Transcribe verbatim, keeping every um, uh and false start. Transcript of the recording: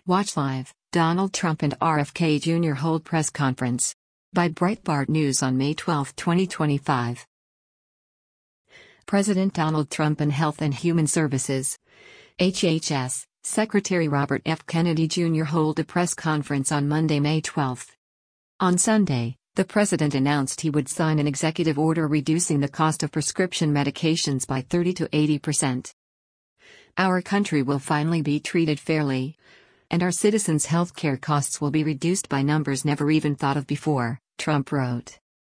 Watch live. Donald Trump and R F K Junior hold press conference. By Breitbart News on May twelfth, twenty twenty-five. President Donald Trump and Health and Human Services (H H S) Secretary Robert F. Kennedy Junior hold a press conference on Monday, May twelfth. On Sunday, the president announced he would sign an executive order reducing the cost of prescription medications by thirty to eighty percent. Our country will finally be treated fairly, and our citizens' health care costs will be reduced by numbers never even thought of before, Trump wrote.